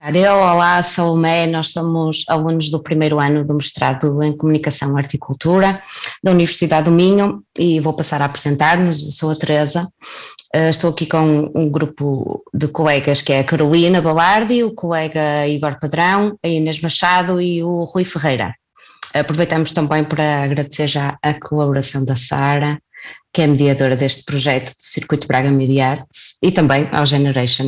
Olá, sou o Mé, nós somos alunos do primeiro ano do mestrado em Comunicação, Arte e Cultura da Universidade do Minho e vou passar a apresentar-nos. Sou a Teresa, estou aqui com um grupo de colegas que é a Carolina Balardi, o colega Igor Padrão, a Inês Machado e o Rui Ferreira. Aproveitamos também para agradecer já a colaboração da Sara, que é mediadora deste projeto do Circuito Braga Media Arts, e também ao Generation.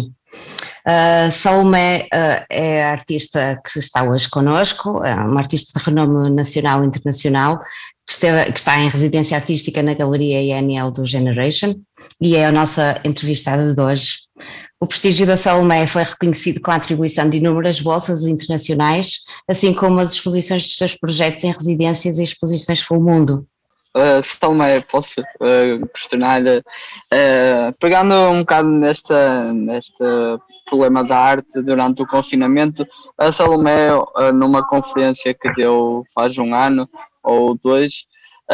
Salomé é a artista que está hoje connosco, é uma artista de renome nacional e internacional, que está em residência artística na Galeria INL do Generation e é a nossa entrevistada de hoje. O prestígio da Salomé foi reconhecido com a atribuição de inúmeras bolsas internacionais, assim como as exposições dos seus projetos em residências e exposições pelo mundo. Salomé, posso questionar-lhe, pegando um bocado neste problema da arte durante o confinamento, a Salomé, numa conferência que deu faz um ano ou dois,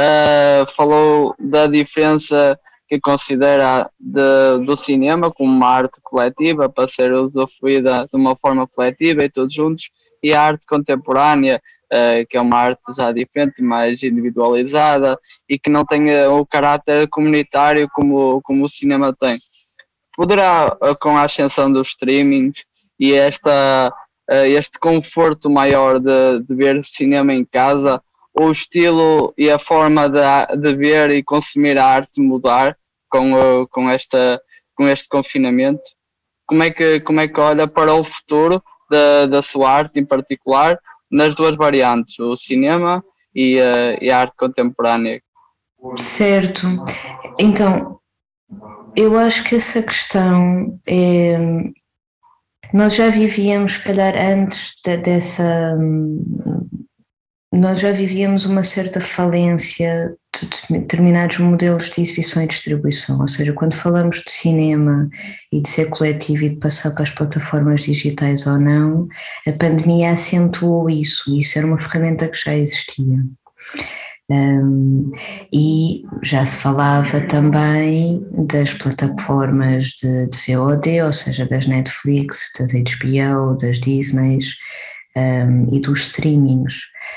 falou da diferença que considera do cinema como uma arte coletiva para ser usufruída de uma forma coletiva e todos juntos, e a arte contemporânea, que é uma arte já diferente, mais individualizada e que não tem o caráter comunitário como o cinema tem. Poderá, com a ascensão dos streamings e este conforto maior de ver cinema em casa, o estilo e a forma de ver e consumir a arte mudar com este confinamento? Como é que olha para o futuro da sua arte em particular, nas duas variantes, o cinema e a arte contemporânea? Certo. Então, eu acho que essa questão é... Nós já vivíamos, se calhar, antes dessa... Nós já vivíamos uma certa falência de determinados modelos de exibição e distribuição, ou seja, quando falamos de cinema e de ser coletivo e de passar para as plataformas digitais ou não, a pandemia acentuou isso era uma ferramenta que já existia. E já se falava também das plataformas de VOD, ou seja, das Netflix, das HBO, das Disneys e dos streamings.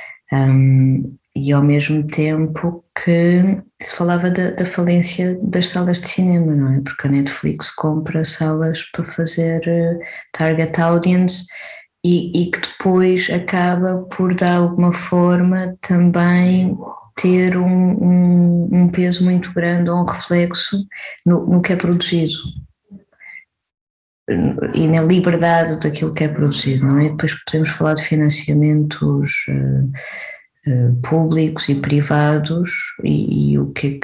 E ao mesmo tempo que se falava da falência das salas de cinema, não é? Porque a Netflix compra salas para fazer target audience e que depois acaba por, de alguma forma, também ter um peso muito grande ou um reflexo no que é produzido e na liberdade daquilo que é produzido, não é? Depois podemos falar de financiamentos públicos e privados e o que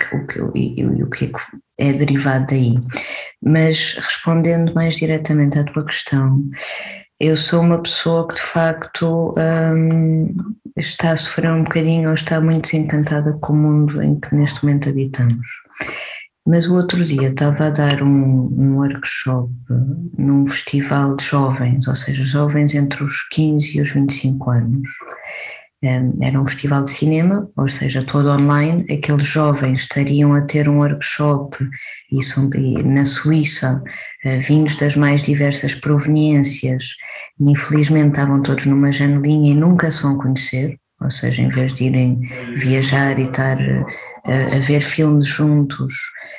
é derivado daí. Mas respondendo mais diretamente à tua questão, eu sou uma pessoa que de facto está a sofrer um bocadinho ou está muito desencantada com o mundo em que neste momento habitamos. Mas o outro dia estava a dar um workshop num festival de jovens, ou seja, jovens entre os 15 e os 25 anos. Era um festival de cinema, ou seja, todo online. Aqueles jovens estariam a ter um workshop na Suíça, vindos das mais diversas proveniências, e infelizmente estavam todos numa janelinha e nunca se vão conhecer, ou seja, em vez de irem viajar e estar a ver filmes juntos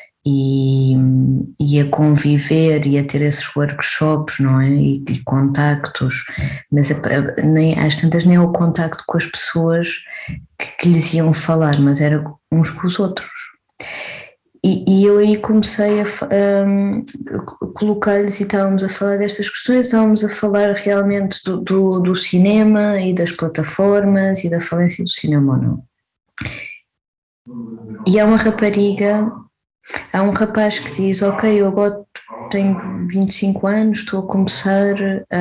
e a conviver e a ter esses workshops, não é? E contactos, mas às tantas nem o contacto com as pessoas que lhes iam falar, mas era uns com os outros. E eu aí comecei a colocar-lhes, e estávamos a falar destas questões, estávamos a falar realmente do cinema e das plataformas e da falência do cinema ou não. E há um rapaz que diz, ok, eu agora tenho 25 anos, estou a começar,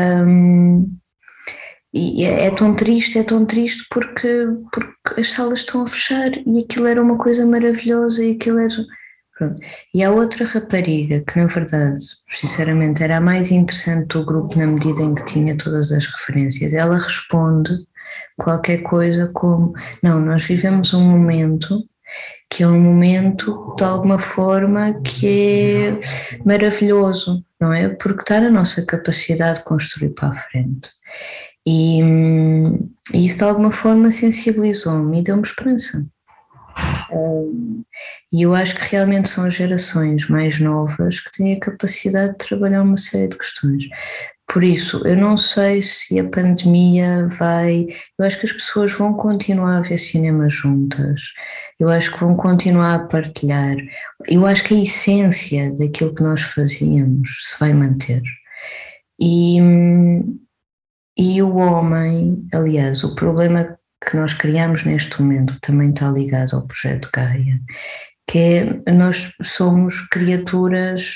e é tão triste porque as salas estão a fechar e aquilo era uma coisa maravilhosa e aquilo era... Pronto. E há outra rapariga que, na verdade, sinceramente, era a mais interessante do grupo na medida em que tinha todas as referências. Ela responde qualquer coisa como, não, nós vivemos um momento que é um momento, de alguma forma, que é maravilhoso, não é? Porque está na nossa capacidade de construir para a frente. E isso de alguma forma sensibilizou-me e deu-me esperança. E eu acho que realmente são as gerações mais novas que têm a capacidade de trabalhar uma série de questões. Por isso, eu não sei se a pandemia vai... Eu acho que as pessoas vão continuar a ver cinema juntas, eu acho que vão continuar a partilhar, eu acho que a essência daquilo que nós fazíamos se vai manter. E o homem, aliás, o problema que nós criamos neste momento também está ligado ao projeto Gaia, que é, nós somos criaturas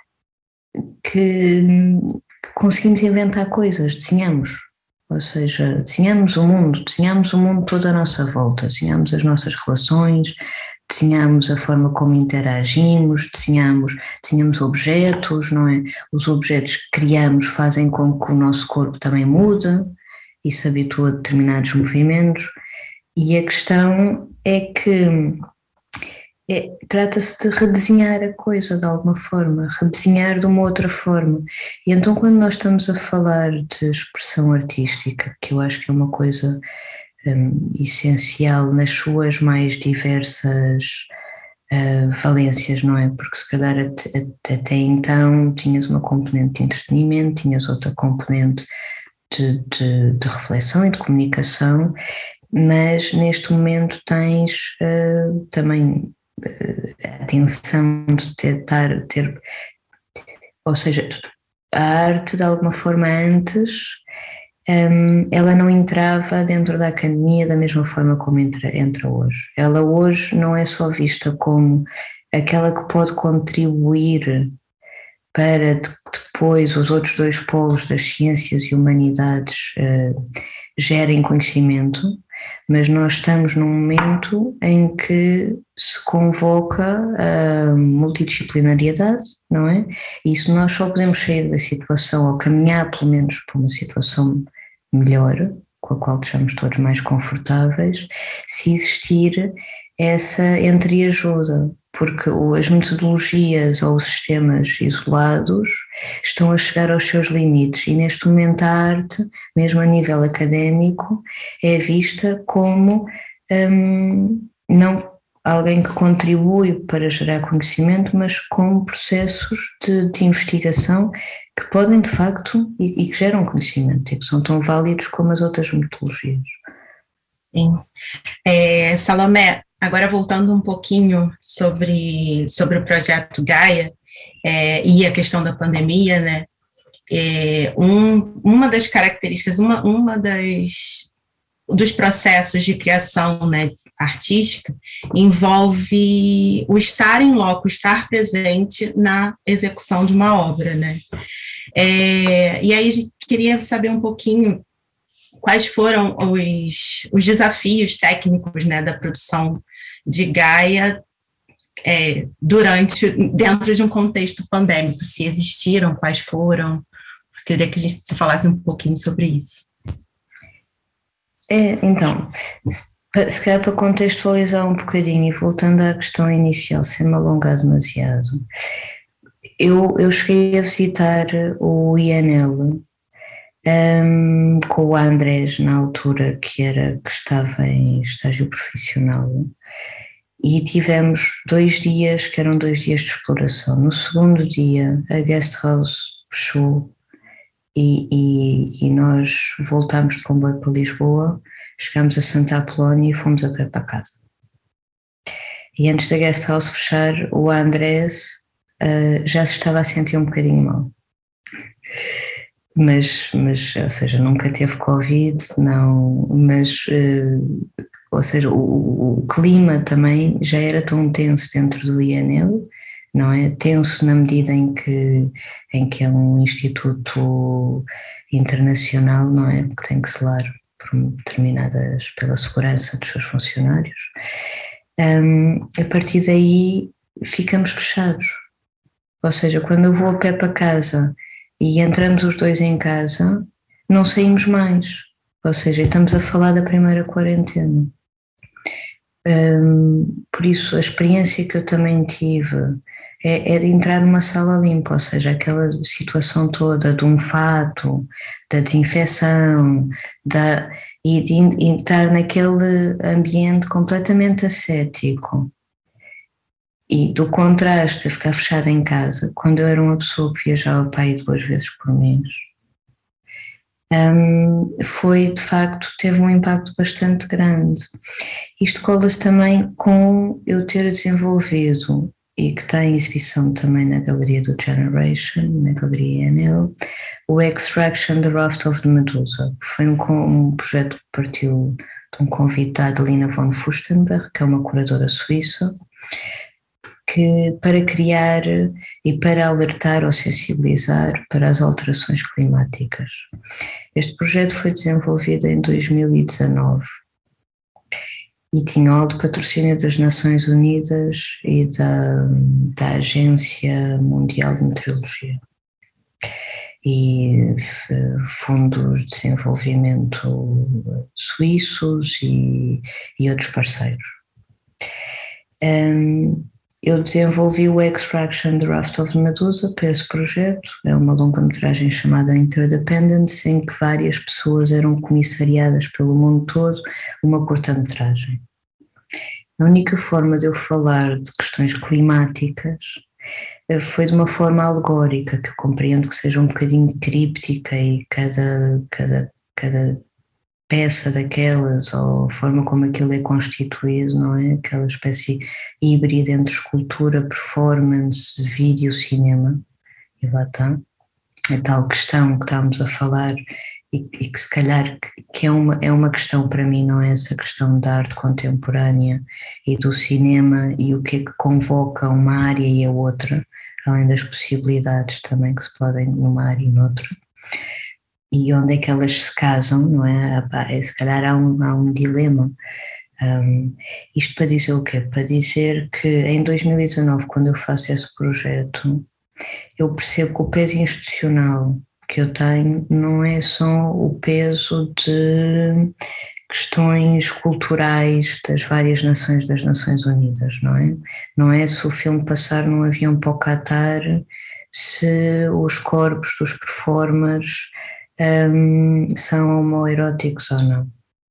que conseguimos inventar coisas, desenhamos, ou seja, desenhamos o mundo todo à nossa volta, desenhamos as nossas relações, desenhamos a forma como interagimos, desenhamos objetos, não é? Os objetos que criamos fazem com que o nosso corpo também mude e se habitua a determinados movimentos, e a questão é que trata-se de redesenhar a coisa de alguma forma, redesenhar de uma outra forma. E então quando nós estamos a falar de expressão artística, que eu acho que é uma coisa essencial nas suas mais diversas valências, não é? Porque se calhar até então tinhas uma componente de entretenimento, tinhas outra componente de reflexão e de comunicação, mas neste momento tens também a atenção de ter, ou seja, a arte de alguma forma antes ela não entrava dentro da academia da mesma forma como entra hoje. Ela hoje não é só vista como aquela que pode contribuir para depois os outros dois polos das ciências e humanidades gerem conhecimento, mas nós estamos num momento em que se convoca a multidisciplinariedade, não é? E isso nós só podemos sair da situação, ou caminhar pelo menos para uma situação melhor, com a qual estejamos todos mais confortáveis, se existir essa entreajuda, porque as metodologias ou os sistemas isolados estão a chegar aos seus limites e neste momento a arte, mesmo a nível académico, é vista como não alguém que contribui para gerar conhecimento, mas como processos de investigação que podem de facto e que geram conhecimento e que são tão válidos como as outras metodologias. Sim. Salomé, agora voltando um pouquinho sobre o projeto Gaia e a questão da pandemia, né? Uma das características, dos processos de criação, né, artística envolve o estar em loco, estar presente na execução de uma obra, né? E aí a gente queria saber um pouquinho quais foram os desafios técnicos, né, da produção de Gaia dentro de um contexto pandêmico, se existiram, quais foram. Queria que a gente falasse um pouquinho sobre isso. Então, se calhar para contextualizar um bocadinho e voltando à questão inicial, sem me alongar demasiado, eu cheguei a visitar o INL com o Andrés na altura que estava em estágio profissional e tivemos 2 dias que eram 2 dias de exploração. No segundo dia a guest house fechou e nós voltámos de comboio para Lisboa, chegámos a Santa Apolónia e fomos a pé para casa. E antes da guest house fechar, o Andrés já se estava a sentir um bocadinho mal. Mas, ou seja, nunca teve Covid, não, mas, ou seja, o clima também já era tão tenso dentro do INL, não é? Tenso na medida em que é um instituto internacional, não é? Que tem que zelar pela segurança dos seus funcionários. A partir daí ficamos fechados, ou seja, quando eu vou a pé para casa e entramos os dois em casa, não saímos mais, ou seja, estamos a falar da primeira quarentena. Por isso a experiência que eu também tive é de entrar numa sala limpa, ou seja, aquela situação toda de um fato, da desinfecção, e de entrar naquele ambiente completamente ascético e do contraste a ficar fechada em casa, quando eu era uma pessoa que viajava para aí 2 vezes por mês, foi de facto, teve um impacto bastante grande. Isto cola-se também com eu ter desenvolvido, e que está em exibição também na Galeria do Generation, na Galeria ENL, o Extraction, The Raft of the Medusa, que foi um projeto que partiu de um convite da Adelina von Furstenberg, que é uma curadora suíça, que para criar e para alertar ou sensibilizar para as alterações climáticas. Este projeto foi desenvolvido em 2019 e tinha o alto patrocínio das Nações Unidas e da Agência Mundial de Meteorologia e fundos de desenvolvimento suíços e outros parceiros. Eu desenvolvi o Extraction, The Raft of the Medusa para esse projeto. É uma longa-metragem chamada Interdependence, em que várias pessoas eram comissariadas pelo mundo todo, uma curta-metragem. A única forma de eu falar de questões climáticas foi de uma forma alegórica, que eu compreendo que seja um bocadinho críptica e cada peça daquelas, ou a forma como aquilo é constituído, não é? Aquela espécie híbrida entre escultura, performance, vídeo, cinema, e lá está. A tal questão que estamos a falar e que se calhar que é uma questão para mim, não é essa questão da arte contemporânea e do cinema e o que é que convoca uma área e a outra, além das possibilidades também que se podem numa área e noutra. E onde é que elas se casam, não é? Se calhar há um dilema. Isto para dizer o quê? Para dizer que em 2019, quando eu faço esse projeto, eu percebo que o peso institucional que eu tenho não é só o peso de questões culturais das várias nações das Nações Unidas, não é? Não é se o filme passar num avião para o Qatar, se os corpos dos performers são homoeróticos ou não.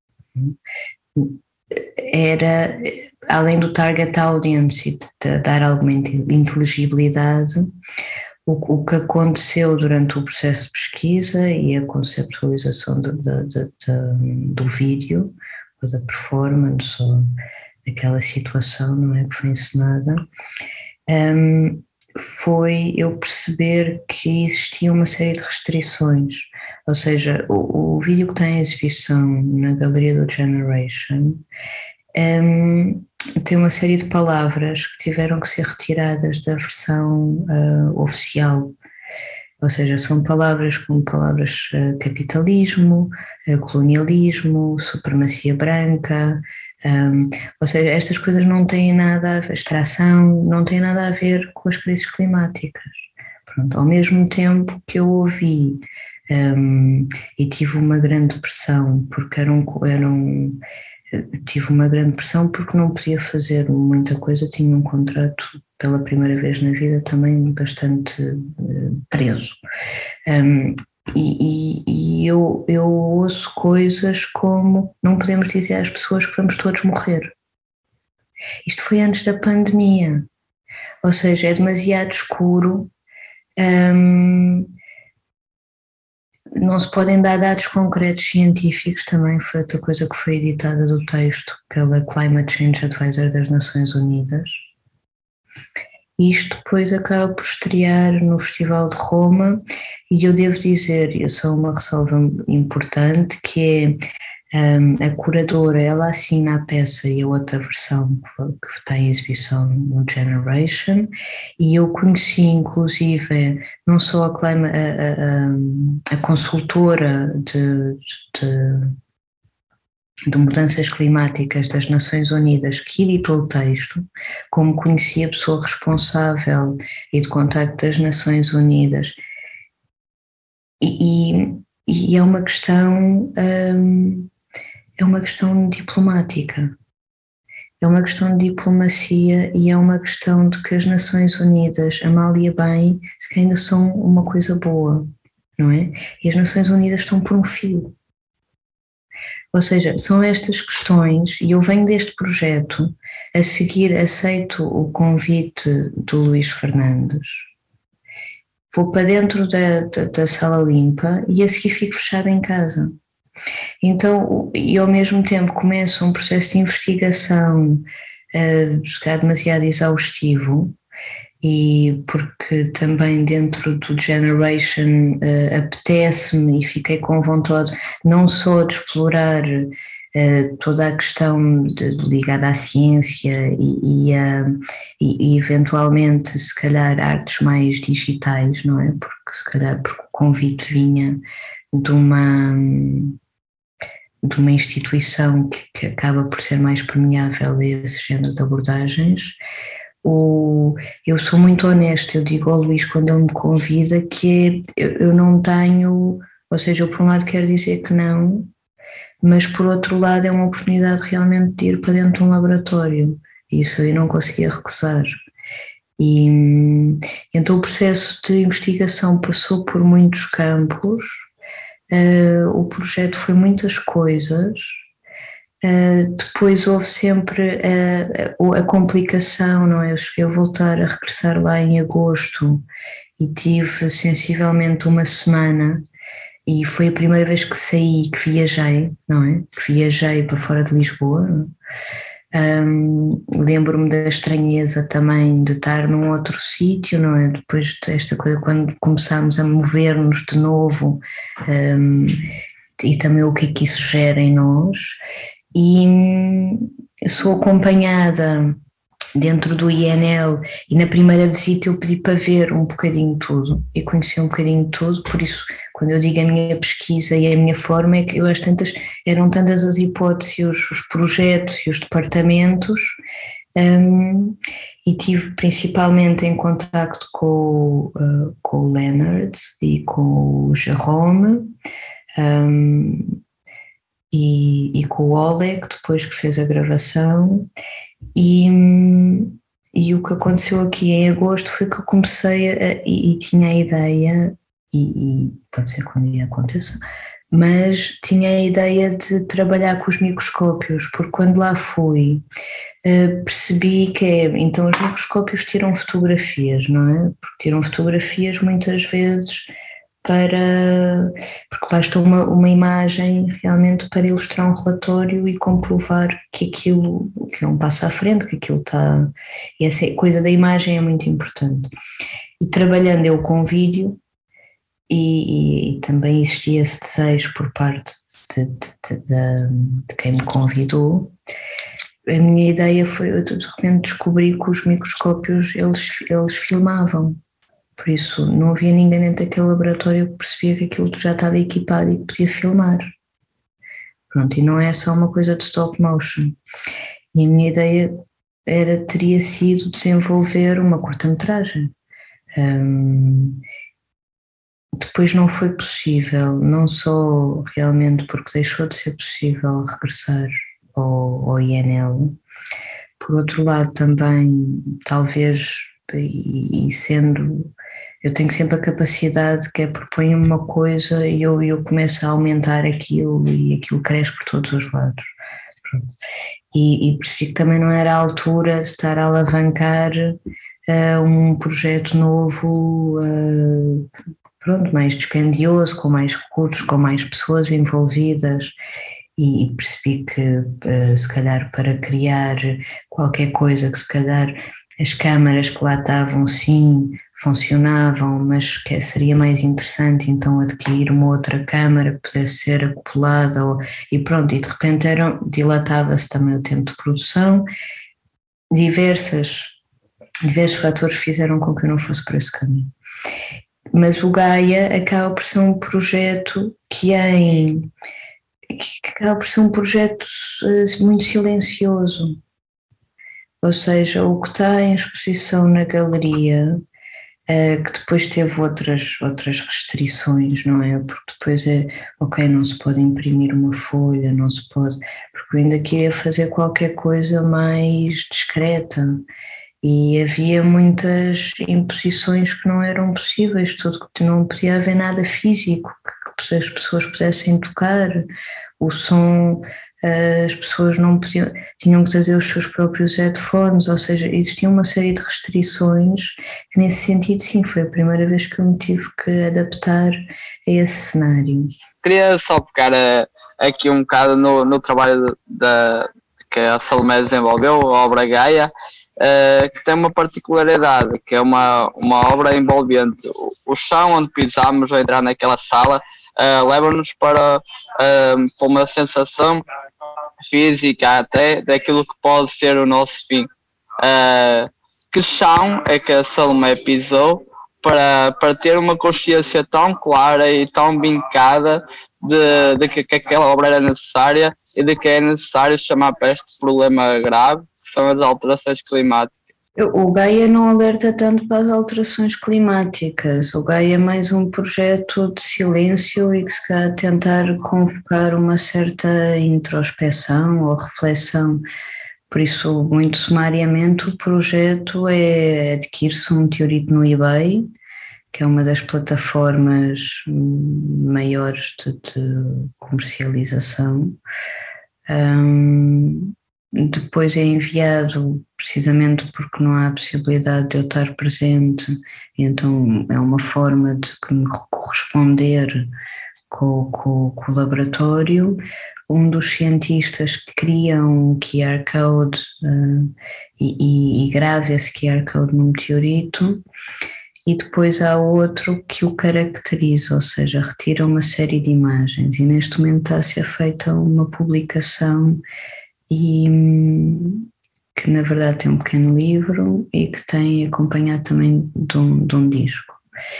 Era, além do target audience e de dar alguma inteligibilidade, o que aconteceu durante o processo de pesquisa e a conceptualização do vídeo, ou da performance, ou daquela situação, não é, que foi encenada, foi eu perceber que existia uma série de restrições. Ou seja, o vídeo que está em exibição na Galeria do Generation tem uma série de palavras que tiveram que ser retiradas da versão oficial. Ou seja, são palavras como palavras capitalismo, colonialismo, supremacia branca, ou seja, estas coisas não têm nada a ver, extração, não têm nada a ver com as crises climáticas. Pronto, ao mesmo tempo que eu ouvi e tive uma grande pressão, porque tive uma grande pressão porque não podia fazer muita coisa, tinha um contrato pela primeira vez na vida também bastante preso. E eu ouço coisas como: não podemos dizer às pessoas que vamos todos morrer. Isto foi antes da pandemia, ou seja, é demasiado escuro. Não se podem dar dados concretos científicos, também foi outra coisa que foi editada do texto pela Climate Change Advisor das Nações Unidas. Isto depois acaba por estrear no Festival de Roma, e eu devo dizer, e só uma ressalva importante, que é a curadora, ela assina a peça e a outra versão que está em exibição no Generation, e eu conheci inclusive não só a consultora de mudanças climáticas das Nações Unidas que editou o texto, como conheci a pessoa responsável e de contacto das Nações Unidas, e é uma questão diplomática. é uma questão de diplomacia e é uma questão de que as Nações Unidas, a mal e a bem, se que ainda são uma coisa boa, não é? E as Nações Unidas estão por um fio. Ou seja, são estas questões, e eu venho deste projeto, a seguir aceito o convite do Luís Fernandes, vou para dentro da sala limpa e a seguir fico fechada em casa. Então, e ao mesmo tempo começo um processo de investigação, se calhar demasiado exaustivo, e porque também dentro do Generation apetece-me e fiquei com vontade não só de explorar toda a questão ligada à ciência e eventualmente se calhar artes mais digitais, não é? Porque se calhar porque o convite vinha de uma instituição que acaba por ser mais permeável a esse género de abordagens. Eu sou muito honesta, eu digo ao Luís quando ele me convida que eu não tenho, ou seja, eu por um lado quero dizer que não, mas por outro lado é uma oportunidade realmente de ir para dentro de um laboratório, isso eu não conseguia recusar. E então o processo de investigação passou por muitos campos, o projeto foi muitas coisas. Depois houve sempre a complicação, não é? Eu cheguei a voltar a regressar lá em agosto e tive sensivelmente uma semana e foi a primeira vez que saí, que viajei, não é? Que viajei para fora de Lisboa. Lembro-me da estranheza também de estar num outro sítio, não é? Depois desta coisa, quando começámos a mover-nos de novo, e também o que é que isso gera em nós. E sou acompanhada dentro do INL e na primeira visita eu pedi para ver um bocadinho tudo e conhecer um bocadinho tudo, por isso quando eu digo a minha pesquisa e a minha forma é que eu eram tantas as hipóteses, os projetos e os departamentos, e tive principalmente em contacto com o Leonard e com o Jerome, e com o Oleg, depois que fez a gravação, e o que aconteceu aqui em agosto foi que eu comecei e tinha a ideia, e pode ser que um dia aconteça, mas tinha a ideia de trabalhar com os microscópios, porque quando lá fui percebi que então os microscópios tiram fotografias, não é? Porque tiram fotografias muitas vezes porque basta uma imagem realmente para ilustrar um relatório e comprovar que aquilo que é um passo à frente, que aquilo está, e essa coisa da imagem é muito importante. E trabalhando eu com vídeo, e também existia esse desejo por parte de quem me convidou, a minha ideia foi, eu de repente descobri que os microscópios eles filmavam. Por isso, não havia ninguém dentro daquele laboratório que percebia que aquilo já estava equipado e que podia filmar. Pronto, e não é só uma coisa de stop motion. E a minha ideia teria sido desenvolver uma curta-metragem. Depois não foi possível, não só realmente porque deixou de ser possível regressar ao INL, por outro lado também, talvez, e sendo... Eu tenho sempre a capacidade que proponho uma coisa e eu começo a aumentar aquilo e aquilo cresce por todos os lados. E percebi que também não era a altura de estar a alavancar um projeto novo, mais dispendioso, com mais recursos, com mais pessoas envolvidas, e percebi que se calhar para criar qualquer coisa que se calhar as câmaras que lá estavam sim funcionavam, mas que seria mais interessante então adquirir uma outra câmara que pudesse ser acoplada, e pronto, e de repente dilatava-se também o tempo de produção. Diversos fatores fizeram com que eu não fosse por esse caminho. Mas o Gaia acaba por ser um projeto que acaba por ser um projeto muito silencioso. Ou seja, o que está em exposição na galeria que depois teve outras restrições, não é? Porque depois ok, não se pode imprimir uma folha, não se pode, porque eu ainda queria fazer qualquer coisa mais discreta e havia muitas imposições que não eram possíveis, tudo que não podia haver nada físico, que as pessoas pudessem tocar, o som, as pessoas não podiam, tinham que trazer os seus próprios headphones, ou seja, existia uma série de restrições que nesse sentido sim, foi a primeira vez que eu me tive que adaptar a esse cenário. Queria só pegar aqui um bocado no trabalho que a Salomé desenvolveu, a obra Gaia, que tem uma particularidade, que é uma obra envolvente. O chão onde pisamos ao entrar naquela sala leva-nos para uma sensação física até daquilo que pode ser o nosso fim. Que chão é que a Salomé pisou para ter uma consciência tão clara e tão vincada de que aquela obra era necessária e de que é necessário chamar para este problema grave, que são as alterações climáticas. O Gaia não alerta tanto para as alterações climáticas, o Gaia é mais um projeto de silêncio e que se quer tentar convocar uma certa introspeção ou reflexão. Por isso, muito sumariamente, o projeto é adquirir-se um meteorito no eBay, que é uma das plataformas maiores de comercialização. Depois é enviado, precisamente porque não há a possibilidade de eu estar presente, então é uma forma de me corresponder com o laboratório. Um dos cientistas que cria um QR Code e grava esse QR Code no meteorito, e depois há outro que o caracteriza, ou seja, retira uma série de imagens, e neste momento está a ser feita uma publicação e que na verdade tem um pequeno livro e que tem acompanhado também de um disco.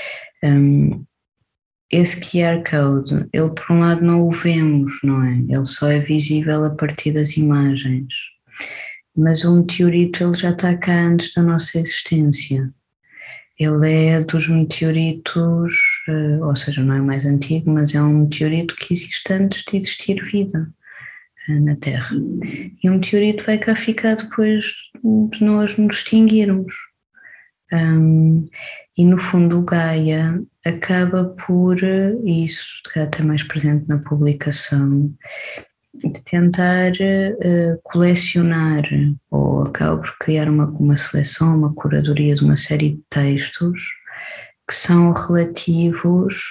Esse QR Code, ele por um lado não o vemos, não é? Ele só é visível a partir das imagens, mas o meteorito ele já está cá antes da nossa existência. Ele é dos meteoritos, ou seja, não é mais antigo, mas é um meteorito que existe antes de existir vida na Terra. E o meteorito vai cá ficar depois de nós nos extinguirmos. E no fundo o Gaia acaba por, e isso está até mais presente na publicação, de tentar colecionar, ou acaba por criar uma seleção, uma curadoria de uma série de textos que são relativos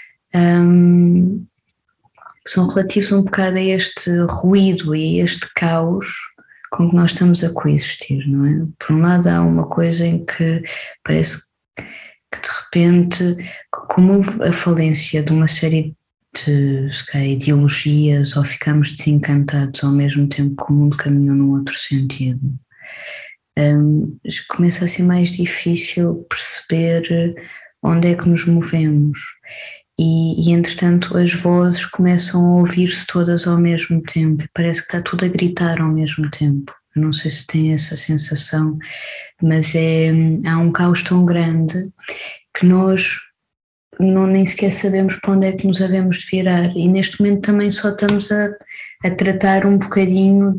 um bocado a este ruído e a este caos com que nós estamos a coexistir, não é? Por um lado há uma coisa em que parece que de repente, como a falência de uma série de ideologias, ou ficamos desencantados ao mesmo tempo que o mundo caminhou num outro sentido, começa a ser mais difícil perceber onde é que nos movemos. E entretanto as vozes começam a ouvir-se todas ao mesmo tempo e parece que está tudo a gritar ao mesmo tempo. Eu não sei se tem essa sensação, mas há um caos tão grande que nós nem sequer sabemos para onde é que nos havemos de virar, e neste momento também só estamos a tratar um bocadinho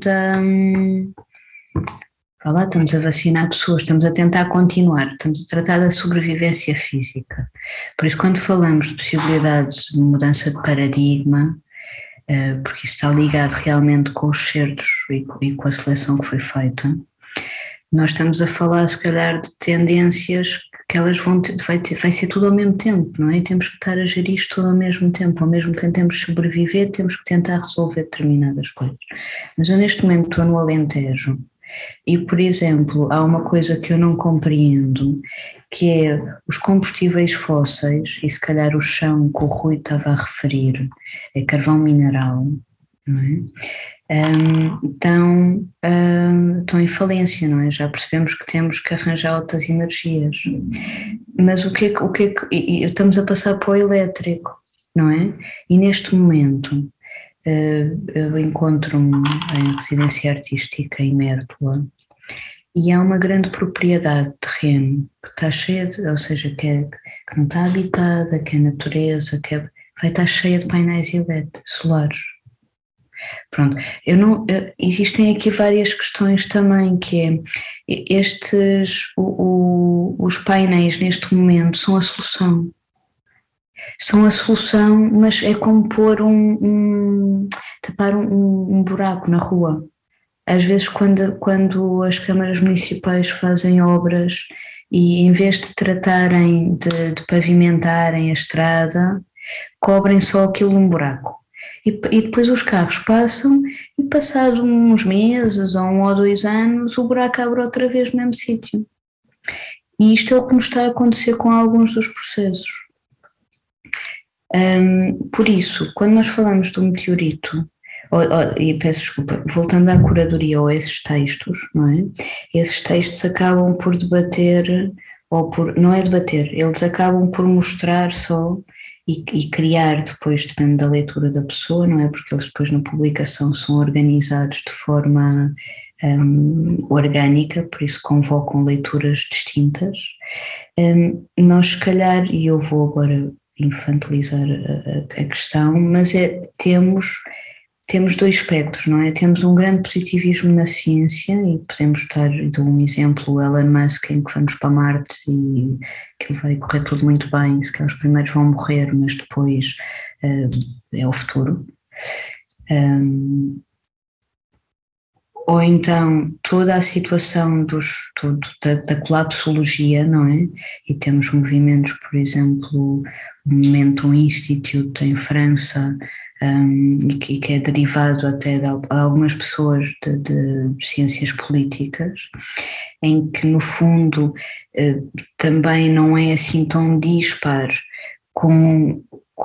estamos a vacinar pessoas, estamos a tentar continuar, estamos a tratar da sobrevivência física. Por isso, quando falamos de possibilidades de mudança de paradigma, porque isso está ligado realmente com os certos e com a seleção que foi feita, nós estamos a falar, se calhar, de tendências que elas vai ser tudo ao mesmo tempo, não é? E temos que estar a gerir isto tudo ao mesmo tempo que tentamos sobreviver, temos que tentar resolver determinadas coisas. Mas eu neste momento estou no Alentejo, e, por exemplo, há uma coisa que eu não compreendo, que é os combustíveis fósseis, e se calhar o chão que o Rui estava a referir, é carvão mineral, não é? Estão em falência, não é? Já percebemos que temos que arranjar outras energias. Mas estamos a passar para o elétrico, não é? E neste momento eu encontro-me em residência artística em Mértola e há uma grande propriedade de terreno que está cheia de, ou seja, que não está habitada, que é natureza, vai estar cheia de painéis solares. Pronto, existem aqui várias questões também, que é, os painéis neste momento são a solução. São a solução, mas é como pôr tapar um buraco na rua. Às vezes quando as câmaras municipais fazem obras e em vez de tratarem de pavimentarem a estrada, cobrem só aquilo num buraco. E depois os carros passam e passado uns meses ou 1 ou 2 anos o buraco abre outra vez no mesmo sítio. E isto é o que nos está a acontecer com alguns dos processos. Por isso, quando nós falamos do meteorito, e peço desculpa, voltando à curadoria ou a esses textos, não é? Esses textos acabam por debater, não é debater, eles acabam por mostrar só e criar depois, depende da leitura da pessoa, não é? Porque eles depois na publicação são organizados de forma orgânica, por isso convocam leituras distintas. Nós se calhar, e eu vou agora infantilizar a questão, mas temos 2 espectros, não é? Temos um grande positivismo na ciência e podemos dou um exemplo, o Elon Musk, em que vamos para Marte e aquilo vai correr tudo muito bem, se calhar os primeiros vão morrer, mas depois é o futuro. Ou então toda a situação da colapsologia, não é? E temos movimentos, por exemplo, o Momentum Institute em França, e que é derivado até de algumas pessoas de ciências políticas, em que no fundo também não é assim tão dispar com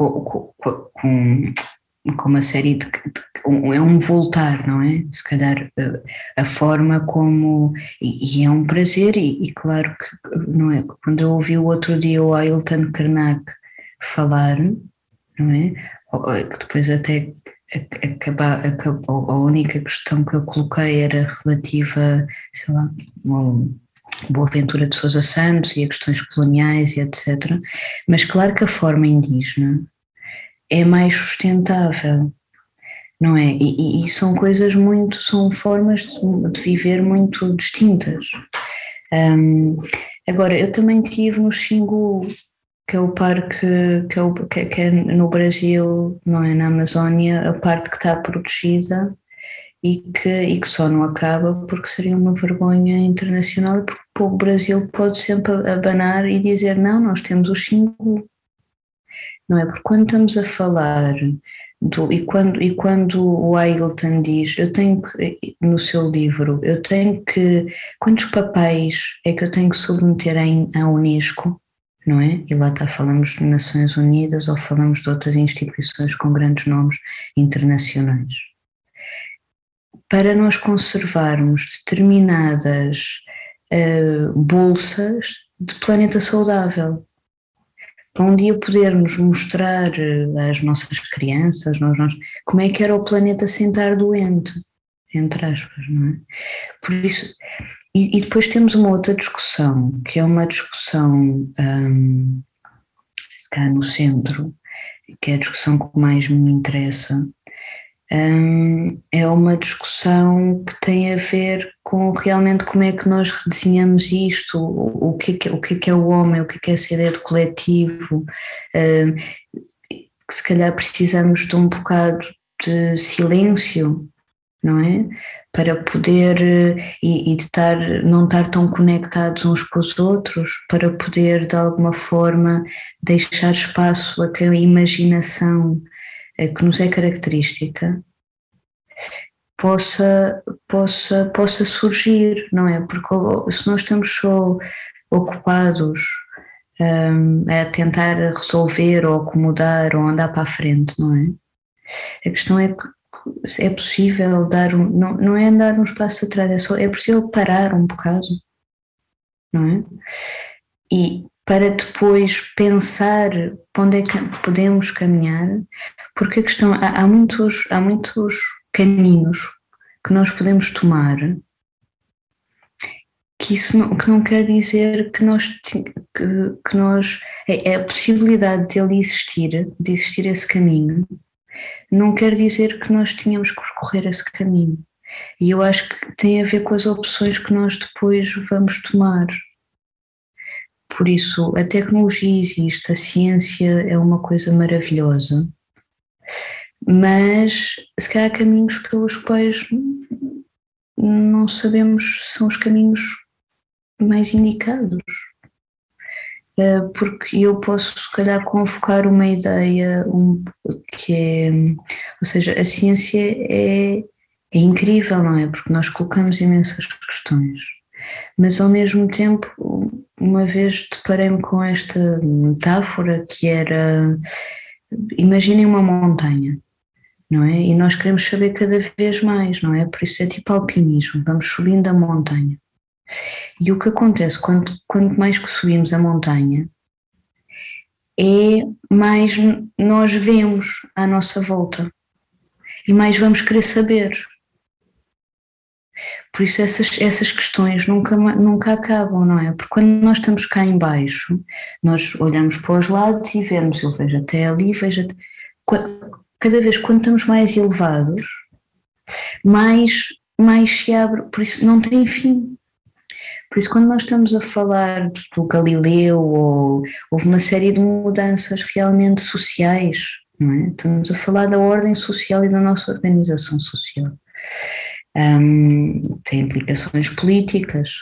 uma série é um voltar, não é? Se calhar a forma como, e é um prazer, e claro que, não é? Quando eu ouvi o outro dia o Ailton Krenak falar, não é? Que depois até acabou, a única questão que eu coloquei era relativa, sei lá, Boaventura de Sousa Santos e a questões coloniais e etc. Mas claro que a forma indígena é mais sustentável, não é? E são coisas são formas de viver muito distintas. Agora, eu também estive no Xingu, que é o parque, que é no Brasil, não é, na Amazónia, a parte que está protegida e que só não acaba porque seria uma vergonha internacional, porque o Brasil pode sempre abanar e dizer não, nós temos o Xingu, não é? Porque quando estamos a falar e quando o Ailton diz, no seu livro, quantos papéis é que eu tenho que submeter à Unesco, não é? E lá falamos de Nações Unidas ou falamos de outras instituições com grandes nomes internacionais. Para nós conservarmos determinadas bolsas de planeta saudável, para um dia podermos mostrar às nossas crianças, como é que era o planeta sem estar doente, entre aspas, não é? Por isso, e depois temos uma outra discussão, que é uma discussão cá no centro, que é a discussão que mais me interessa, é uma discussão que tem a ver com realmente como é que nós redesenhamos isto, o que é o homem, o que é essa ideia de coletivo, que se calhar precisamos de um bocado de silêncio, não é? Para poder, e de não estar tão conectados uns com os outros, para poder de alguma forma deixar espaço a que a imaginação que nos é característica possa surgir, não é? Porque se nós estamos só ocupados a tentar resolver ou acomodar ou andar para a frente, não é? A questão é que é possível não é andar um espaço atrás, é possível parar um bocado, não é? E para depois pensar para onde é que podemos caminhar, porque a questão, há muitos caminhos que nós podemos tomar que isso não quer dizer que nós a possibilidade dele de existir esse caminho, não quer dizer que nós tínhamos que percorrer esse caminho. E eu acho que tem a ver com as opções que nós depois vamos tomar. Por isso, a tecnologia existe, a ciência é uma coisa maravilhosa, mas se calhar há caminhos pelos quais não sabemos se são os caminhos mais indicados. Porque eu posso, se calhar, convocar uma ideia que é, ou seja, a ciência é incrível, não é? Porque nós colocamos imensas questões, mas ao mesmo tempo, uma vez deparei-me com esta metáfora que era, imaginem uma montanha, não é? E nós queremos saber cada vez mais, não é? Por isso é tipo alpinismo, vamos subindo a montanha. E o que acontece quanto mais que subimos a montanha, é mais nós vemos à nossa volta e mais vamos querer saber. Por isso essas questões nunca acabam, não é? Porque quando nós estamos cá em baixo, nós olhamos para os lados e vemos, eu vejo até ali, cada vez quando estamos mais elevados, mais se abre, por isso não tem fim. Por isso, quando nós estamos a falar do Galileu, houve uma série de mudanças realmente sociais, não é? Estamos a falar da ordem social e da nossa organização social. Tem implicações políticas.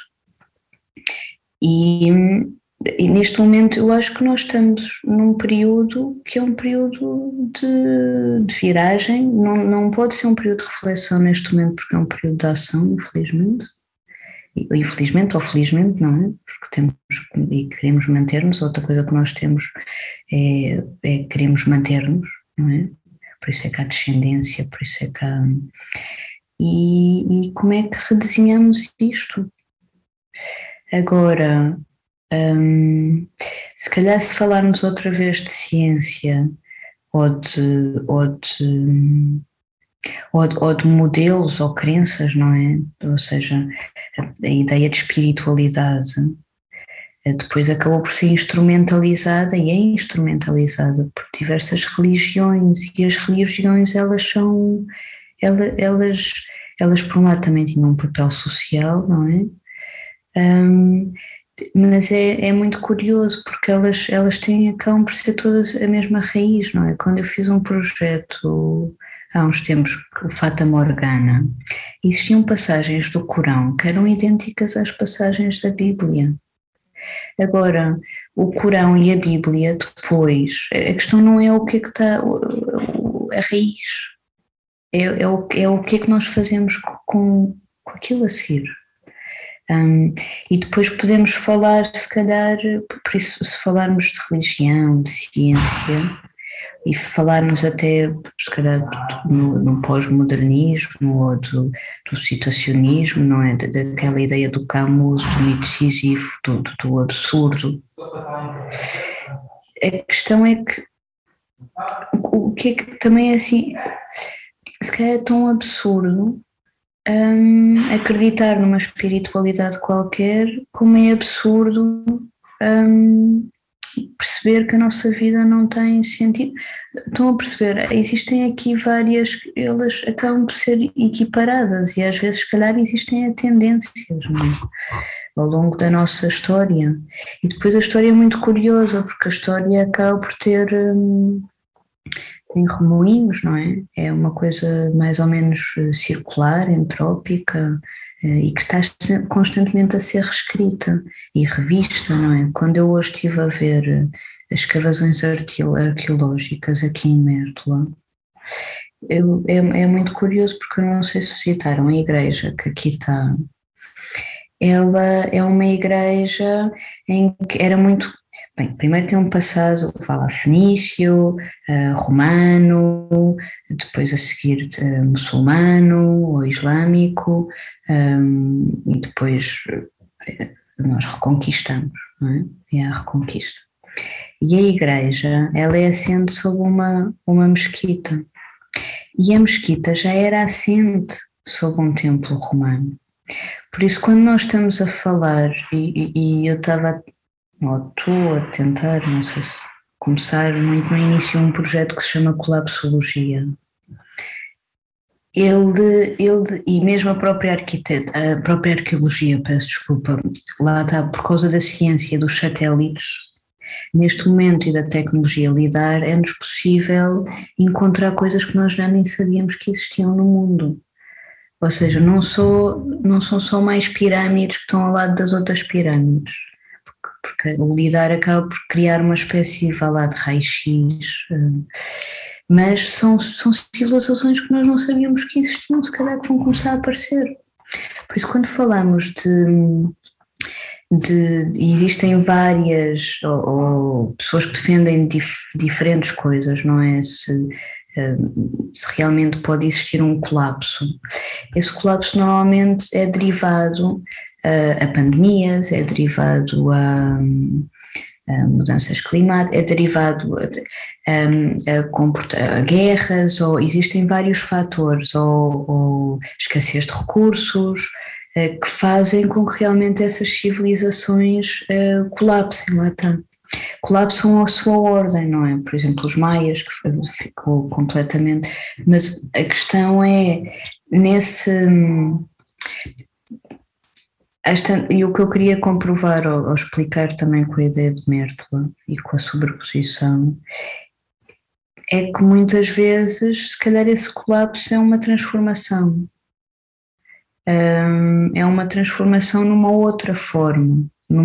E neste momento eu acho que nós estamos num período que é um período de viragem, não pode ser um período de reflexão neste momento porque é um período de ação, infelizmente ou felizmente, não é? Porque temos e queremos manter-nos, outra coisa que nós temos é queremos manter-nos, não é? Por isso é que há descendência, por isso é que há... E como é que redesenhamos isto? Agora, se calhar se falarmos outra vez de ciência ou de modelos ou crenças, não é? Ou seja, a ideia de espiritualidade depois acabou por ser instrumentalizada e é instrumentalizada por diversas religiões, e as religiões elas por um lado também tinham um papel social, não é? Mas é muito curioso porque elas acabam por ser todas a mesma raiz, não é? Quando eu fiz um projeto há uns tempos, o Fata Morgana, existiam passagens do Corão que eram idênticas às passagens da Bíblia. Agora, o Corão e a Bíblia depois, a questão não é o que é que está a raiz, é o que é que nós fazemos com aquilo a seguir. E depois podemos falar, se calhar, por isso, se falarmos de religião, de ciência, e falarmos até, se calhar, no pós-modernismo ou do situacionismo, não é? Daquela ideia do Camus, do mito decisivo, do absurdo. A questão é que o que é que também é assim, se calhar é tão absurdo acreditar numa espiritualidade qualquer, como é absurdo perceber que a nossa vida não tem sentido. Estão a perceber? Existem aqui várias, elas acabam por ser equiparadas e às vezes se calhar existem tendências, não é? Ao longo da nossa história. E depois a história é muito curiosa porque a história acaba por ter tem remoinhos, não é? É uma coisa mais ou menos circular, entrópica, e que está constantemente a ser reescrita e revista, não é? Quando eu hoje estive a ver as escavações arqueológicas aqui em Mértola, é muito curioso porque eu não sei se visitaram a igreja que aqui está. Ela é uma igreja em que era muito... Bem, primeiro tem um passado, fala fenício, romano, depois a seguir muçulmano ou islâmico, e depois nós reconquistamos, não é? E há a reconquista. E a igreja, ela é assente sob uma mesquita, e a mesquita já era assente sob um templo romano. Por isso, quando nós estamos a falar, e eu estava, ou estou a tentar, não sei se começar muito no início, um projeto que se chama Colapsologia. E mesmo a própria arqueologia, peço desculpa, lá está, por causa da ciência dos satélites, neste momento e da tecnologia lidar, é-nos possível encontrar coisas que nós já nem sabíamos que existiam no mundo. Ou seja, não são só mais pirâmides que estão ao lado das outras pirâmides, porque o lidar acaba por criar uma espécie, vá lá, de raio-x, mas são civilizações que nós não sabíamos que existiam, se calhar que vão começar a aparecer. Por isso, quando falamos existem várias ou pessoas que defendem diferentes coisas, não é? Se realmente pode existir um colapso. Esse colapso normalmente é derivado a pandemias, é derivado a mudanças climáticas, é derivado a guerras, ou existem vários fatores, ou escassez de recursos, que fazem com que realmente essas civilizações colapsem, lá está. Colapsam a sua ordem, não é? Por exemplo, os maias, que ficou completamente... Mas a questão é, e o que eu queria comprovar ou explicar também com a ideia de Mértola e com a sobreposição, é que muitas vezes, se calhar, esse colapso é uma transformação. É uma transformação numa outra forma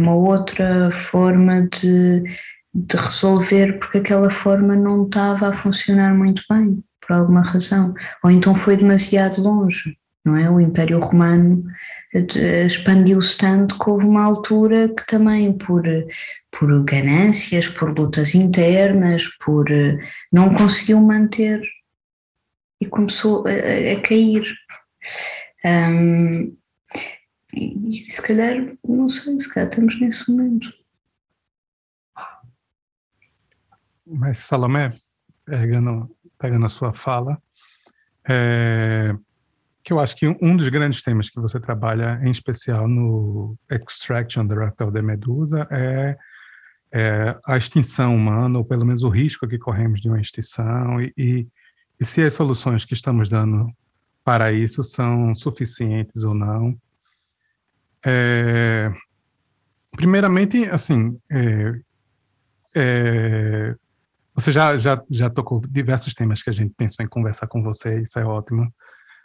de resolver, porque aquela forma não estava a funcionar muito bem, por alguma razão, ou então foi demasiado longe, não é? O Império Romano expandiu-se tanto que houve uma altura que também por ganâncias, por lutas internas, não conseguiu manter e começou a cair. E se calhar, não sei, se calhar estamos nesse momento. Mas, Salomé, pegando a sua fala, que eu acho que um dos grandes temas que você trabalha, em especial no Extraction, The Raptor de Medusa, é a extinção humana, ou pelo menos o risco que corremos de uma extinção, e se as soluções que estamos dando para isso são suficientes ou não. Primeiramente, assim, você já tocou diversos temas que a gente pensou em conversar com você, isso é ótimo.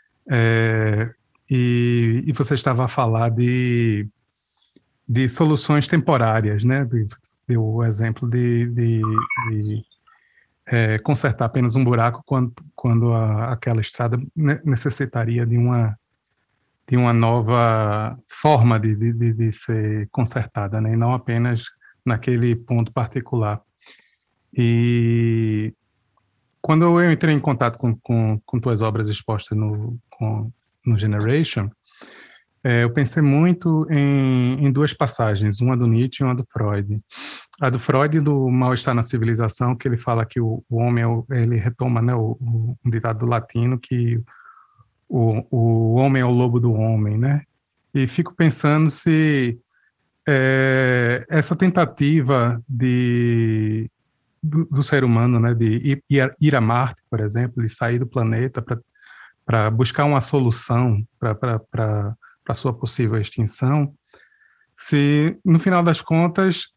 E você estava a falar de soluções temporárias, né? Deu o exemplo de consertar apenas um buraco quando aquela estrada necessitaria de uma nova forma de ser consertada, né? E não apenas naquele ponto particular. E quando eu entrei em contato com tuas obras expostas no Generation, eu pensei muito em duas passagens, uma do Nietzsche e uma do Freud. A do Freud, do Mal-Estar na Civilização, que ele fala que o homem, ele retoma, né, um ditado latino, que o homem é o lobo do homem, né? E fico pensando se essa tentativa do ser humano, né, de ir a Marte, por exemplo, de sair do planeta para buscar uma solução para a sua possível extinção, se, no final das contas,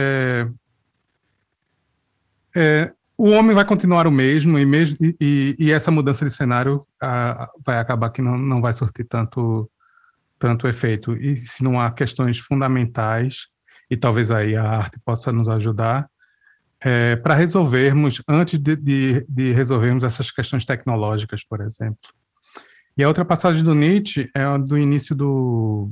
o homem vai continuar o mesmo, e essa mudança de cenário vai acabar que não vai surtir tanto efeito. E se não há questões fundamentais, e talvez aí a arte possa nos ajudar, para resolvermos, antes de resolvermos essas questões tecnológicas, por exemplo. E a outra passagem do Nietzsche é a do início do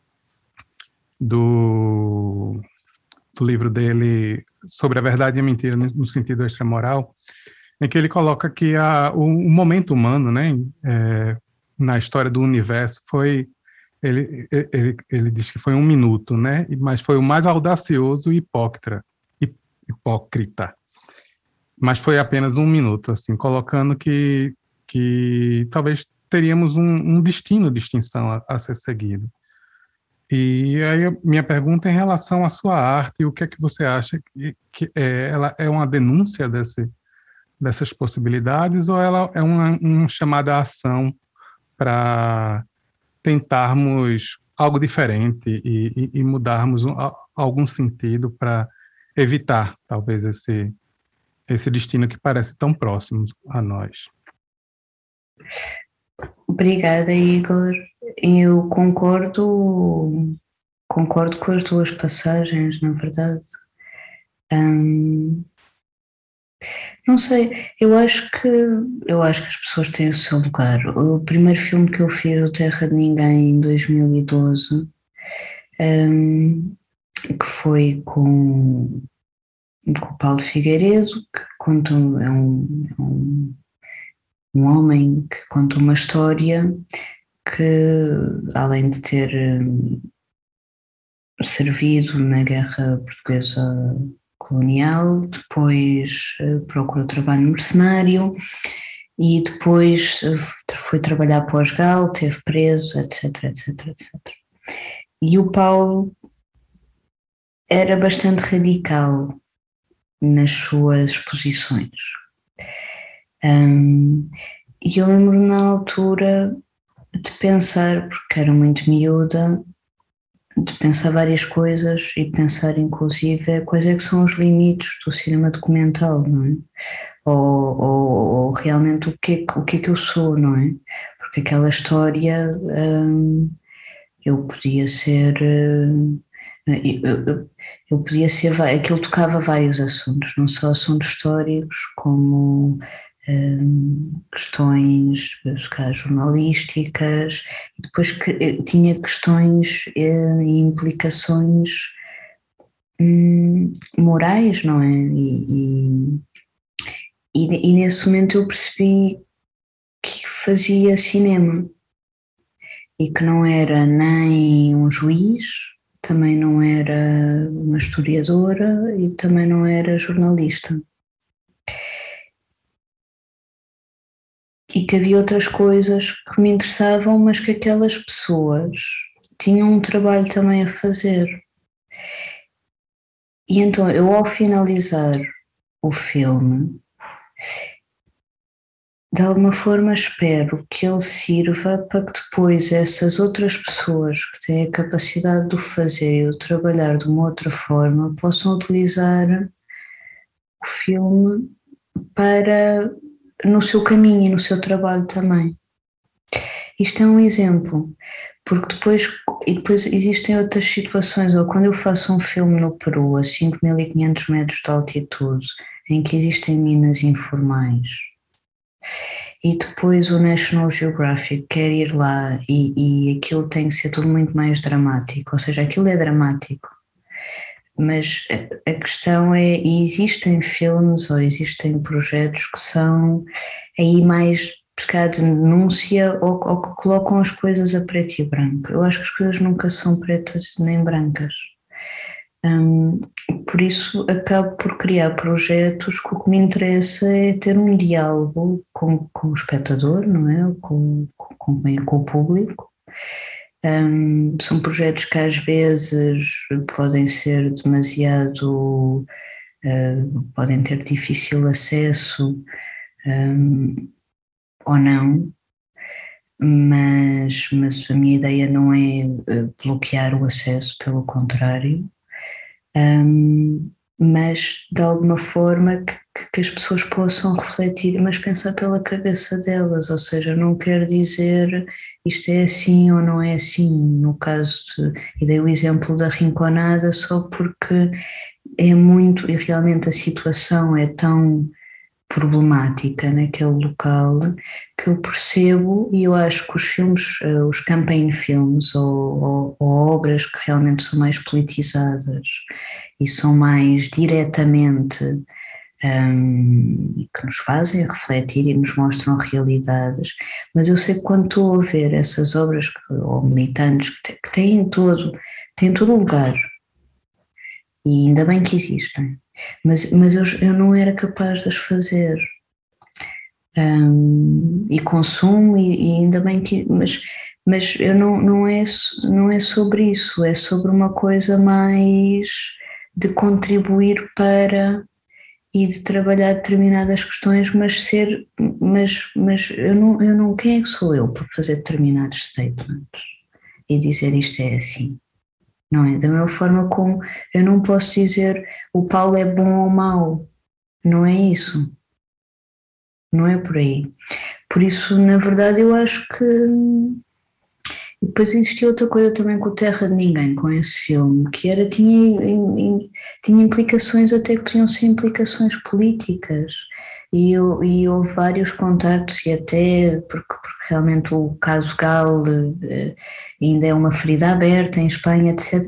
livro dele sobre a verdade e a mentira no sentido extramoral, em que ele coloca que o momento humano, né, na história do universo foi, ele diz que foi 1 minuto, né, mas foi o mais audacioso e hipócrita, mas foi apenas 1 minuto, assim, colocando que talvez teríamos um destino de extinção a ser seguido. E aí minha pergunta é em relação à sua arte, o que é que você acha que ela é uma denúncia dessas possibilidades, ou ela é uma chamada à ação para tentarmos algo diferente e mudarmos algum sentido para evitar, talvez, esse destino que parece tão próximo a nós? Obrigada, Igor. Eu concordo com as duas passagens, na verdade. Não sei, eu acho que as pessoas têm o seu lugar. O primeiro filme que eu fiz, O Terra de Ninguém, em 2012, que foi com o Paulo Figueiredo, que conta, é um homem que conta uma história que, além de ter servido na Guerra Portuguesa Colonial, depois procurou trabalho mercenário e depois foi trabalhar para o Osgal, esteve preso, etc, etc, etc. E o Paulo era bastante radical nas suas posições. E eu lembro na altura de pensar, porque era muito miúda, de pensar várias coisas e pensar inclusive quais é que são os limites do cinema documental, não é? Ou realmente o que é que eu sou, não é? Porque aquela história, eu podia ser... Eu podia ser, aquilo tocava vários assuntos, não só assuntos históricos, como questões jornalísticas, e depois tinha questões e implicações morais, não é? E nesse momento eu percebi que fazia cinema e que não era nem um juiz, também não era uma historiadora e também não era jornalista. E que havia outras coisas que me interessavam, mas que aquelas pessoas tinham um trabalho também a fazer. E então eu, ao finalizar o filme, de alguma forma espero que ele sirva para que depois essas outras pessoas que têm a capacidade de o fazer e de trabalhar de uma outra forma possam utilizar o filme no seu caminho e no seu trabalho também. Isto é um exemplo, porque depois existem outras situações, ou quando eu faço um filme no Peru a 5.500 metros de altitude, em que existem minas informais, e depois o National Geographic quer ir lá e aquilo tem que ser tudo muito mais dramático, ou seja, aquilo é dramático, mas a questão é, existem filmes ou existem projetos que são aí mais de denúncia ou que colocam as coisas a preto e branco. Eu acho que as coisas nunca são pretas nem brancas. Por isso acabo por criar projetos que o que me interessa é ter um diálogo com o espectador, não é? Com o público. São projetos que às vezes podem ser demasiado, podem ter difícil acesso ou não, mas a minha ideia não é bloquear o acesso, pelo contrário. Mas de alguma forma que as pessoas possam refletir, mas pensar pela cabeça delas, ou seja, não quer dizer isto é assim ou não é assim, no caso e dei o exemplo da Rinconada só porque é muito, e realmente a situação é tão problemática naquele local que eu percebo, e eu acho que os filmes, os campaign films ou obras que realmente são mais politizadas e são mais diretamente que nos fazem refletir e nos mostram realidades, mas eu sei que quando estou a ver essas obras ou militantes que têm todo lugar, e ainda bem que existem, mas eu não era capaz de as fazer. e consumo, e ainda bem que. Mas eu não é sobre isso, é sobre uma coisa mais de contribuir para e de trabalhar determinadas questões, mas eu não, quem é que sou eu para fazer determinados statements e dizer isto é assim? Não é? Da mesma forma como eu não posso dizer o Paulo é bom ou mau, não é isso, não é por aí. Por isso, na verdade, eu acho que. E depois existia outra coisa também com o Terra de Ninguém, com esse filme, que era, tinha implicações até que podiam ser implicações políticas, e houve vários contactos, e até porque realmente o caso Gal ainda é uma ferida aberta em Espanha, etc.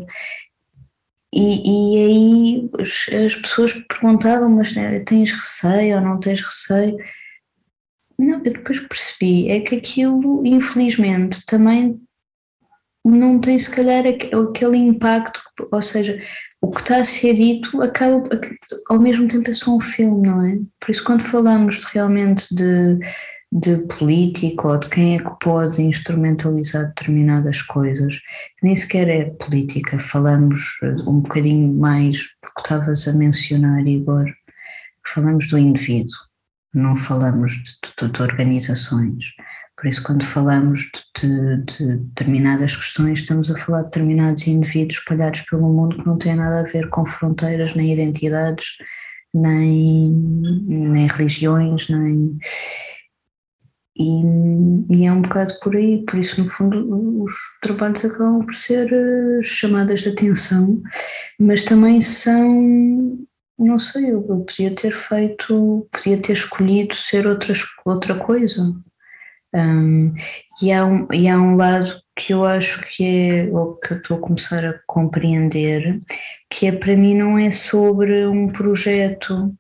E aí as pessoas perguntavam, mas tens receio ou não tens receio? Não, eu depois percebi, é que aquilo, infelizmente, também não tem se calhar aquele impacto, ou seja, o que está a ser dito acaba, ao mesmo tempo é só um filme, não é? Por isso quando falamos realmente de política ou de quem é que pode instrumentalizar determinadas coisas, nem sequer é política, falamos um bocadinho mais do que estavas a mencionar, Igor, falamos do indivíduo, não falamos de organizações. Por isso, quando falamos de determinadas questões, estamos a falar de determinados indivíduos espalhados pelo mundo que não têm nada a ver com fronteiras, nem identidades, nem religiões, nem... E é um bocado por aí. Por isso, no fundo, os trabalhos acabam por ser chamadas de atenção, mas também são... Não sei, eu podia ter escolhido ser outra coisa. E há um lado que eu acho que é, ou que eu estou a começar a compreender, que é, para mim não é sobre um projeto,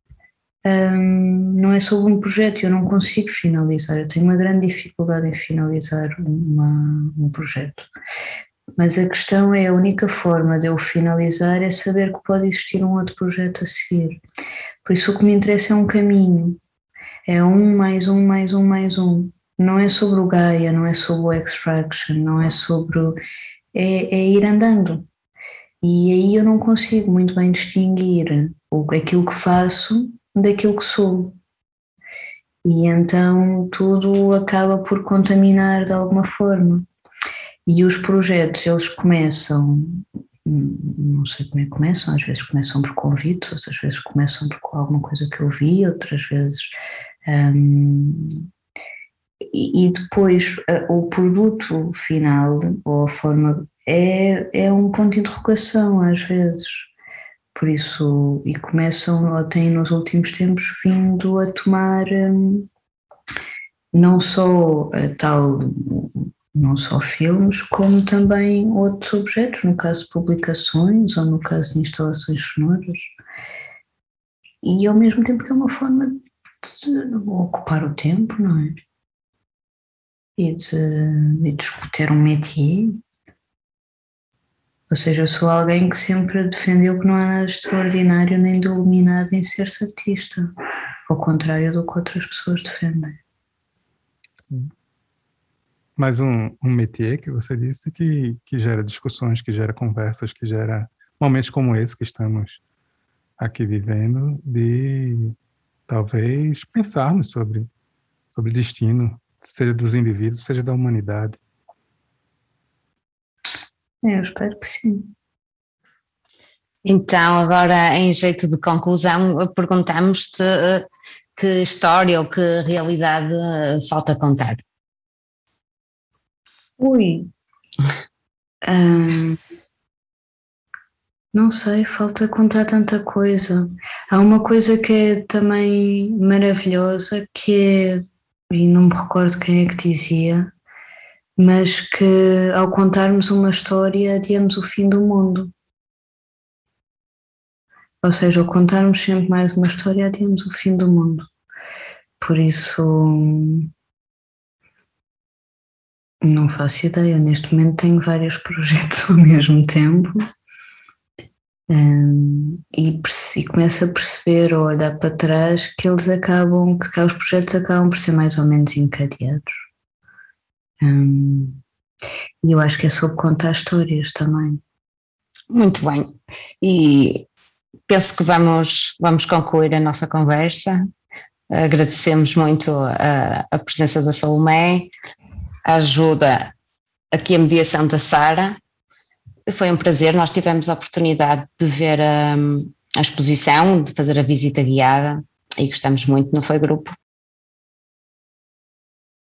não é sobre um projeto, eu não consigo finalizar, eu tenho uma grande dificuldade em finalizar um projeto, mas a questão é, a única forma de eu finalizar é saber que pode existir um outro projeto a seguir, por isso o que me interessa é um caminho, é mais um. Não é sobre o Gaia, não é sobre o Extraction, não é sobre é ir andando. E aí eu não consigo muito bem distinguir aquilo que faço daquilo que sou. E então tudo acaba por contaminar de alguma forma. E os projetos, eles começam, não sei como é que começam, às vezes começam por convites, outras vezes começam por alguma coisa que eu vi, outras vezes... E depois o produto final, ou a forma, é um ponto de interrogação às vezes. Por isso, e começam, ou têm nos últimos tempos vindo a tomar não só não só filmes, como também outros objetos, no caso de publicações ou no caso de instalações sonoras. E ao mesmo tempo que é uma forma de ocupar o tempo, não é? E de discutir um métier. Ou seja, eu sou alguém que sempre defendeu que não há nada extraordinário nem de iluminado em ser-se artista, ao contrário do que outras pessoas defendem. Sim. Mas um métier que você disse que gera discussões, que gera conversas, que gera momentos como esse que estamos aqui vivendo, de talvez pensarmos sobre destino, seja dos indivíduos, seja da humanidade. Eu espero que sim. Então, agora, em jeito de conclusão, perguntamos-te que história ou que realidade falta contar. Não sei, falta contar tanta coisa. Há uma coisa que é também maravilhosa, que é, e não me recordo quem é que dizia, mas que ao contarmos uma história adiamos o fim do mundo. Ou seja, ao contarmos sempre mais uma história adiamos o fim do mundo. Por isso, não faço ideia. Neste momento tenho vários projetos ao mesmo tempo E começo a perceber, ou olhar para trás, que os projetos acabam por ser mais ou menos encadeados. E eu acho que é sobre contar histórias também. Muito bem. E penso que vamos concluir a nossa conversa. Agradecemos muito a presença da Salomé, a ajuda, aqui a mediação da Sara. Foi um prazer, nós tivemos a oportunidade de ver a exposição, de fazer a visita guiada e gostamos muito, não foi, grupo?